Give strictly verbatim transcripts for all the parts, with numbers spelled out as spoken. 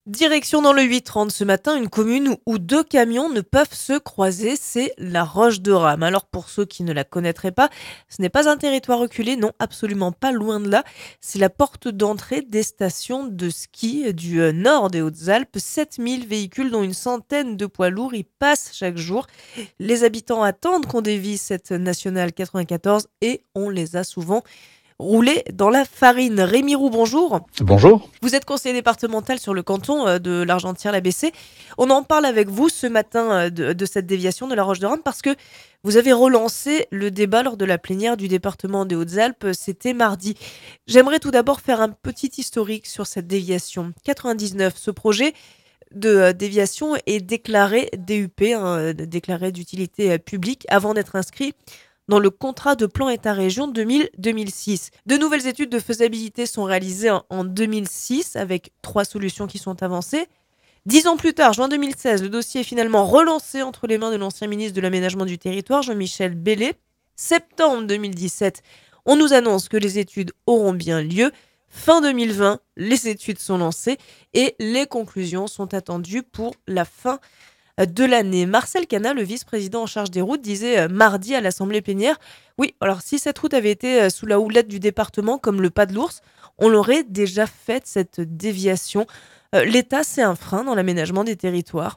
Direction dans le huit trente ce matin, une commune où deux camions ne peuvent se croiser, c'est la Roche de Rame. Alors pour ceux qui ne la connaîtraient pas, ce n'est pas un territoire reculé, non, absolument pas, loin de là. C'est la porte d'entrée des stations de ski du euh, nord des Hautes-Alpes. sept mille véhicules dont une centaine de poids lourds y passent chaque jour. Les habitants attendent qu'on dévie cette nationale quatre-vingt-quatorze et on les a souvent roulés dans la farine. Rémi Roux, bonjour. Bonjour. Vous êtes conseiller départemental sur le canton euh, de l'Argentière-la B C. On en parle avec vous ce matin euh, de, de cette déviation de la Roche de Rame parce que vous avez relancé le débat lors de la plénière du département des Hautes-Alpes. C'était mardi. J'aimerais tout d'abord faire un petit historique sur cette déviation. quatre-vingt-dix-neuf, ce projet de euh, déviation est déclaré D U P, hein, déclaré d'utilité euh, publique, avant d'être inscrit dans le contrat de plan État-région deux mille à deux mille six. De nouvelles études de faisabilité sont réalisées en, en deux mille six avec trois solutions qui sont avancées. Dix ans plus tard, juin deux mille seize, le dossier est finalement relancé entre les mains de l'ancien ministre de l'Aménagement du Territoire, Jean-Michel Bellé. Septembre deux mille dix-sept, on nous annonce que les études auront bien lieu. Fin deux mille vingt, les études sont lancées et les conclusions sont attendues pour la fin de l'année. Marcel Cana, le vice-président en charge des routes, disait euh, mardi à l'Assemblée plénière, oui, alors si cette route avait été euh, sous la houlette du département comme le pas de l'ours, on l'aurait déjà faite cette déviation. Euh, L'État, c'est un frein dans l'aménagement des territoires.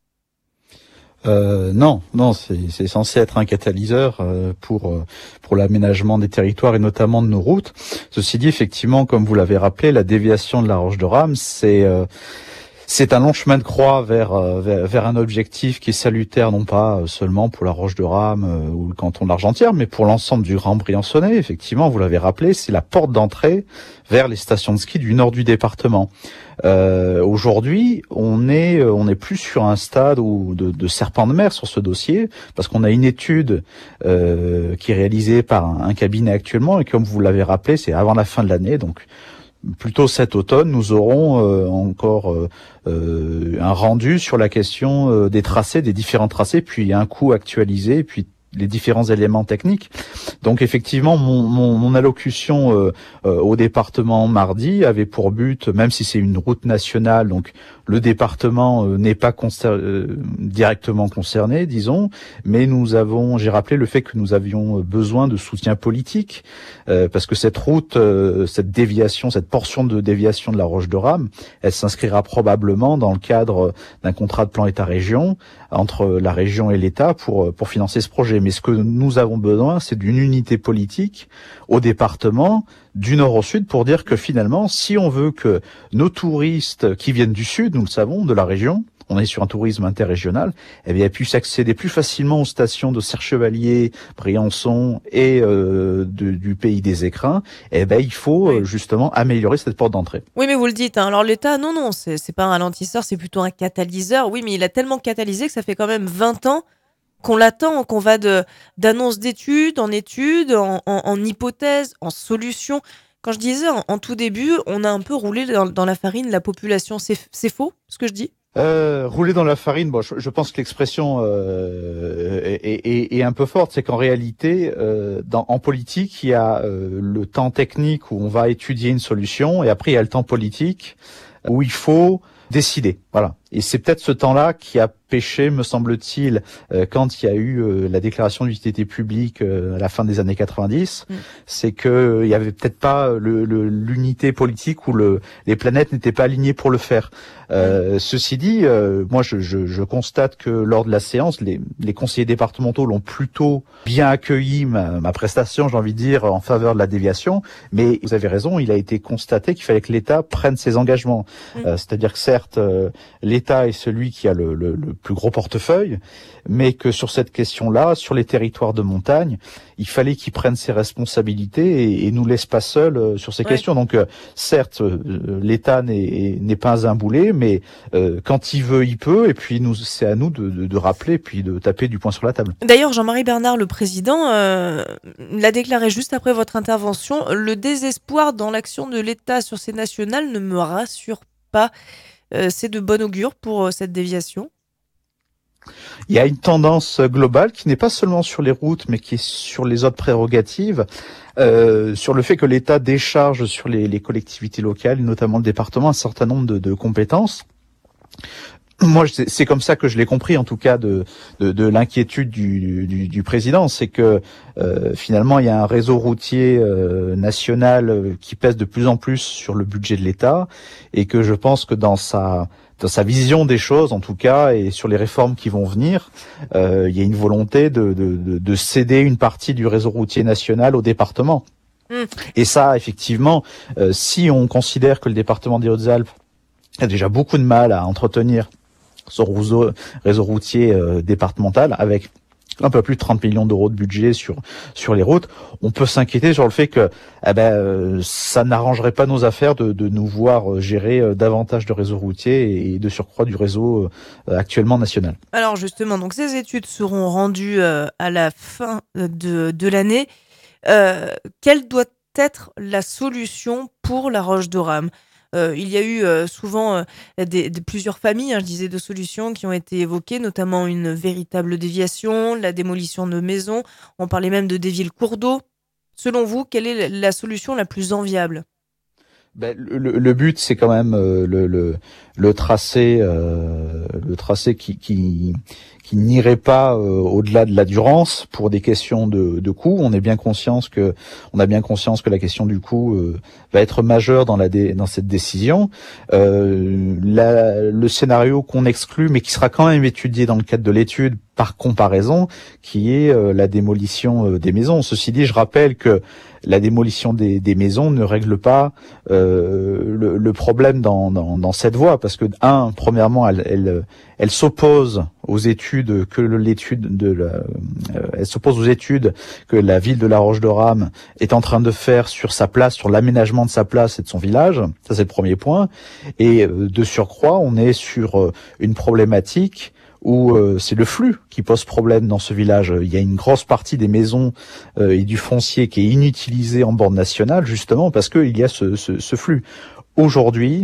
Euh, non, non, c'est, c'est censé être un catalyseur euh, pour euh, pour l'aménagement des territoires et notamment de nos routes. Ceci dit, effectivement, comme vous l'avez rappelé, la déviation de la Roche de Rame, c'est euh, c'est un long chemin de croix vers, euh, vers vers un objectif qui est salutaire, non pas seulement pour la Roche de Rame euh, ou le canton de l'Argentière, mais pour l'ensemble du Grand Briançonnais. Effectivement, vous l'avez rappelé, c'est la porte d'entrée vers les stations de ski du nord du département. Euh, aujourd'hui, on est on est plus sur un stade où de, de serpent de mer sur ce dossier, parce qu'on a une étude euh, qui est réalisée par un, un cabinet actuellement, et comme vous l'avez rappelé, c'est avant la fin de l'année, donc plutôt cet automne, nous aurons euh, encore euh, euh, un rendu sur la question euh, des tracés, des différents tracés, puis un coût actualisé, puis les différents éléments techniques. Donc effectivement, mon, mon, mon allocution euh, euh, au département mardi avait pour but, même si c'est une route nationale, donc le département euh, n'est pas concer- euh, directement concerné, disons, mais nous avons, j'ai rappelé le fait que nous avions besoin de soutien politique, euh, parce que cette route, euh, cette déviation, cette portion de déviation de la Roche de Rame, elle s'inscrira probablement dans le cadre d'un contrat de plan État-région entre la région et l'État pour pour financer ce projet. Mais ce que nous avons besoin, c'est d'une unité politique au département, du nord au sud, pour dire que finalement, si on veut que nos touristes qui viennent du sud, nous le savons, de la région, on est sur un tourisme interrégional, eh bien, puissent accéder plus facilement aux stations de Serre-Chevalier, Briançon et euh, de, du pays des Écrins, eh ben, il faut Oui. euh, justement améliorer cette porte d'entrée. Oui, mais vous le dites, hein. Alors l'État, non, non, c'est, c'est pas un ralentisseur, c'est plutôt un catalyseur. Oui, mais il a tellement catalysé que ça fait quand même vingt ans qu'on l'attend, qu'on va de d'annonces d'études en études, en, en, en hypothèses, en solutions. Quand je disais en, en tout début, on a un peu roulé dans, dans la farine la population. C'est, c'est faux, ce que je dis? Euh, rouler dans la farine, bon, je, je pense que l'expression euh, est, est, est un peu forte. C'est qu'en réalité, euh, dans, en politique, il y a euh, le temps technique où on va étudier une solution, et après il y a le temps politique où il faut décider. Voilà. Et c'est peut-être ce temps-là qui a pêché, me semble-t-il, euh, quand il y a eu euh, la déclaration d'utilité publique euh, à la fin des années quatre-vingt-dix. Mm. C'est que euh, il y avait peut-être pas le, le, l'unité politique où le, les planètes n'étaient pas alignées pour le faire. Euh, mm. Ceci dit, euh, moi je, je, je constate que lors de la séance, les, les conseillers départementaux l'ont plutôt bien accueilli, ma, ma prestation, j'ai envie de dire, en faveur de la déviation. Mais vous avez raison, il a été constaté qu'il fallait que l'État prenne ses engagements. Mm. Euh, c'est-à-dire que certes, euh, l'État est celui qui a le, le, le plus gros portefeuille, mais que sur cette question-là, sur les territoires de montagne, il fallait qu'il prenne ses responsabilités et, et nous laisse pas seuls euh, sur ces ouais. questions. Donc, euh, certes, euh, l'État n'est, n'est pas un boulet, mais euh, quand il veut, il peut. Et puis, nous, c'est à nous de, de, de rappeler, puis de taper du poing sur la table. D'ailleurs, Jean-Marie Bernard, le président, euh, l'a déclaré juste après votre intervention. Le désespoir dans l'action de l'État sur ces nationales ne me rassure pas. Euh, c'est de bon augure pour euh, cette déviation? Il y a une tendance globale qui n'est pas seulement sur les routes, mais qui est sur les autres prérogatives, euh, sur le fait que l'État décharge sur les, les collectivités locales, notamment le département, un certain nombre de, de compétences. Moi, c'est comme ça que je l'ai compris, en tout cas, de, de, de l'inquiétude du, du, du président, c'est que euh, finalement, il y a un réseau routier euh, national euh, qui pèse de plus en plus sur le budget de l'État, et que je pense que dans sa dans sa vision des choses, en tout cas, et sur les réformes qui vont venir, euh, il y a une volonté de, de, de, de céder une partie du réseau routier national au département. Mmh. Et ça, effectivement, euh, si on considère que le département des Hautes-Alpes a déjà beaucoup de mal à entretenir son réseau, réseau routier euh, départemental avec un peu plus de trente millions d'euros de budget sur sur les routes, on peut s'inquiéter sur le fait que eh ben euh, ça n'arrangerait pas nos affaires de, de nous voir gérer euh, davantage de réseaux routiers et de surcroît du réseau euh, actuellement national. Alors justement, donc ces études seront rendues euh, à la fin de de l'année. Euh, quelle doit être la solution pour la Roche de Rame ? Euh, il y a eu euh, souvent euh, des, des, plusieurs familles, hein, je disais, de solutions qui ont été évoquées, notamment une véritable déviation, la démolition de maisons. On parlait même de dévier le cours d'eau. Selon vous, quelle est la solution la plus enviable ? Ben, le, le but, c'est quand même euh, le, le, le tracé, euh, le tracé qui, qui, qui n'irait pas euh, au-delà de la Durance pour des questions de, de coût. On est bien conscience que, on a bien conscience que la question du coût euh, va être majeure dans la dé, dans cette décision. Euh, la, le scénario qu'on exclut, mais qui sera quand même étudié dans le cadre de l'étude par comparaison, qui est euh, la démolition euh, des maisons. Ceci dit, je rappelle que la démolition des, des maisons ne règle pas euh, le, le problème dans, dans, dans cette voie, parce que un, premièrement, elle, elle, elle s'oppose aux études que l'étude de la, euh, elle s'oppose aux études que la ville de La Roche-de-Rame est en train de faire sur sa place, sur l'aménagement de sa place et de son village. Ça, c'est le premier point. Et euh, de surcroît, on est sur euh, une problématique où euh, c'est le flux qui pose problème dans ce village. Il y a une grosse partie des maisons euh, et du foncier qui est inutilisé en bord national, justement parce qu'il y a ce, ce, ce flux. Aujourd'hui,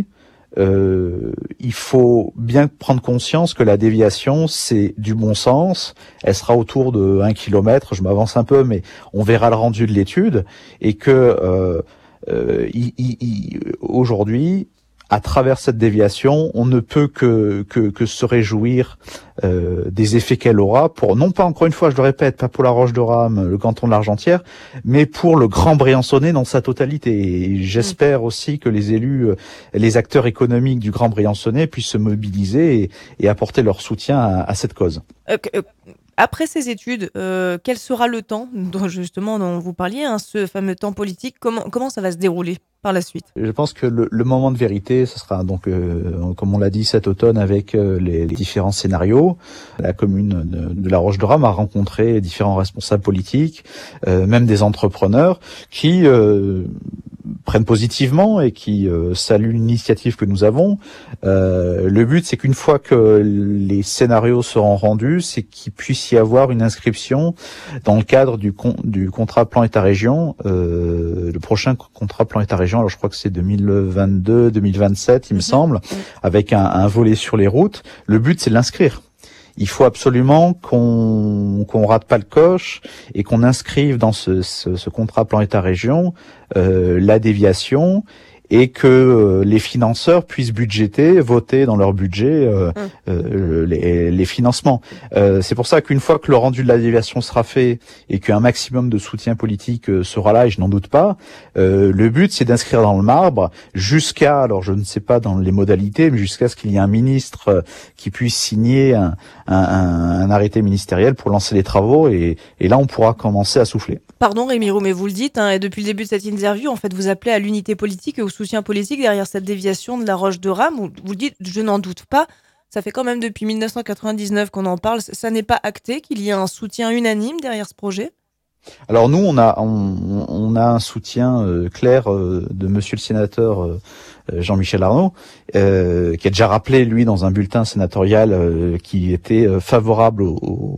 euh, il faut bien prendre conscience que la déviation, c'est du bon sens. Elle sera autour de un kilomètre, je m'avance un peu, mais on verra le rendu de l'étude, et que euh, euh, il, il, il, aujourd'hui, à travers cette déviation, on ne peut que que, que se réjouir euh, des effets qu'elle aura pour, non pas, encore une fois, je le répète, pas pour la Roche-de-Rame, le canton de l'Argentière, mais pour le Grand Briançonnais dans sa totalité. Et j'espère aussi que les élus, les acteurs économiques du Grand Briançonnais puissent se mobiliser et, et apporter leur soutien à, à cette cause. Euh, euh, après ces études, euh, quel sera le temps, dont, justement, dont vous parliez, hein, ce fameux temps politique, comment, comment ça va se dérouler par la suite? Je pense que le, le moment de vérité, ce sera donc, euh, comme on l'a dit cet automne, avec euh, les, les différents scénarios. La commune de, de La Roche-de-Rame a rencontré différents responsables politiques, euh, même des entrepreneurs, qui euh, prennent positivement et qui euh, saluent l'initiative que nous avons. Euh, le but, c'est qu'une fois que les scénarios seront rendus, c'est qu'il puisse y avoir une inscription dans le cadre du, con, du contrat plan État-région, euh, le prochain contrat plan État-région. Alors je crois que c'est deux mille vingt-deux deux mille vingt-sept, il me semble, avec un, un volet sur les routes. Le but, c'est de l'inscrire. Il faut absolument qu'on qu'on rate pas le coche et qu'on inscrive dans ce, ce, ce contrat plan État-région euh, la déviation, et que euh, les financeurs puissent budgéter, voter dans leur budget euh, euh, les, les financements. Euh, c'est pour ça qu'une fois que le rendu de la déviation sera fait et qu'un maximum de soutien politique euh, sera là, et je n'en doute pas, euh, le but, c'est d'inscrire dans le marbre jusqu'à, alors je ne sais pas dans les modalités, mais jusqu'à ce qu'il y ait un ministre euh, qui puisse signer un, un, un, un arrêté ministériel pour lancer les travaux, et, et là on pourra commencer à souffler. Pardon Rémi Roux, mais vous le dites, hein, et depuis le début de cette interview, en fait, vous appelez à l'unité politique et au soutien politique derrière cette déviation de la Roche-de-Rame. Vous, vous le dites, je n'en doute pas. Ça fait quand même depuis mille neuf cent quatre-vingt-dix-neuf qu'on en parle. Ça n'est pas acté qu'il y ait un soutien unanime derrière ce projet? Alors nous, on a on, on a un soutien euh, clair euh, de Monsieur le sénateur euh, Jean-Michel Arnaud, euh, qui a déjà rappelé, lui, dans un bulletin sénatorial, euh, qui était euh, favorable au, au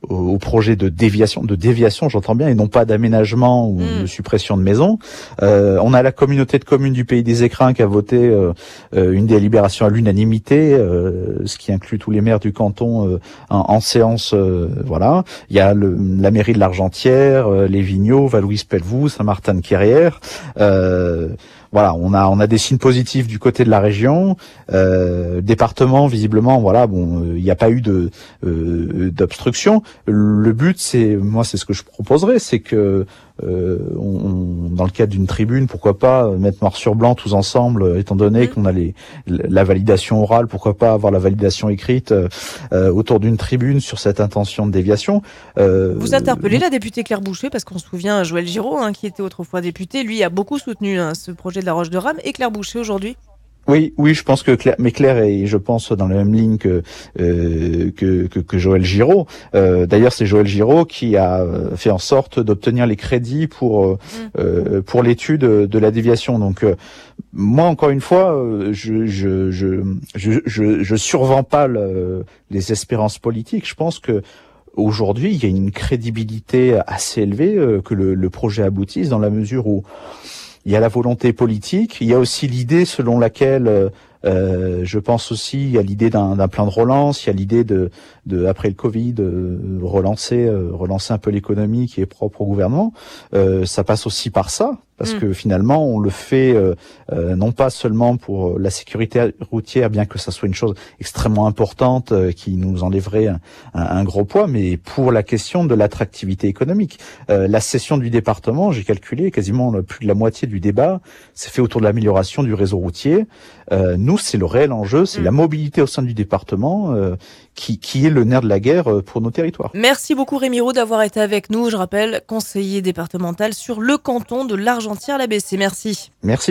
au, au projet de déviation, de déviation, j'entends bien, et non pas d'aménagement ou Mmh. de suppression de maisons. Euh, on a la communauté de communes du Pays des Écrins qui a voté euh, euh, une délibération à l'unanimité, euh, ce qui inclut tous les maires du canton euh, en, en séance. Euh, voilà. Il y a le, la mairie de l'Argentière, euh, les Vigneaux, Valouise-Pelvoux, Saint-Martin-de-Quérière. Euh, voilà, on a on a des signes positifs du côté de la région. Euh, département, visiblement, voilà, bon, il n'y a pas eu de euh, d'obstruction. Le but, c'est, moi, c'est ce que je proposerais, c'est que euh, on, dans le cadre d'une tribune, pourquoi pas mettre noir sur blanc tous ensemble, étant donné Mmh. qu'on a les, la validation orale, pourquoi pas avoir la validation écrite euh, autour d'une tribune sur cette intention de déviation. Euh, Vous interpellez la députée Claire Boucher, parce qu'on se souvient, Joël Giraud, hein, qui était autrefois député, lui a beaucoup soutenu hein, ce projet de la Roche de Rame, et Claire Boucher aujourd'hui. Oui, oui, je pense que Claire, mais Claire est, je pense, dans la même ligne que euh, que, que, que Joël Giraud. Euh, d'ailleurs, c'est Joël Giraud qui a fait en sorte d'obtenir les crédits pour euh, Mmh. euh, pour l'étude de la déviation. Donc, euh, moi, encore une fois, euh, je je je je je, je survends pas le, les espérances politiques. Je pense que aujourd'hui, il y a une crédibilité assez élevée euh, que le, le projet aboutisse, dans la mesure où il y a la volonté politique, il y a aussi l'idée selon laquelle, euh, euh, je pense aussi, il y a l'idée d'un, d'un plan de relance, il y a l'idée de, de après le Covid, euh, relancer, euh, relancer un peu l'économie qui est propre au gouvernement. Euh, ça passe aussi par ça, parce Mmh. que finalement, on le fait euh, euh, non pas seulement pour la sécurité routière, bien que ça soit une chose extrêmement importante euh, qui nous enlèverait un, un, un gros poids, mais pour la question de l'attractivité économique. Euh, la session du département, j'ai calculé, quasiment plus de la moitié du débat s'est fait autour de l'amélioration du réseau routier. Euh, nous, c'est le réel enjeu, c'est Mmh. la mobilité au sein du département euh, qui, qui est le nerf de la guerre pour nos territoires. Merci beaucoup Rémi Roux d'avoir été avec nous. Je rappelle, conseiller départemental sur le canton de l'Argentière-la-Bessée. Merci. Merci.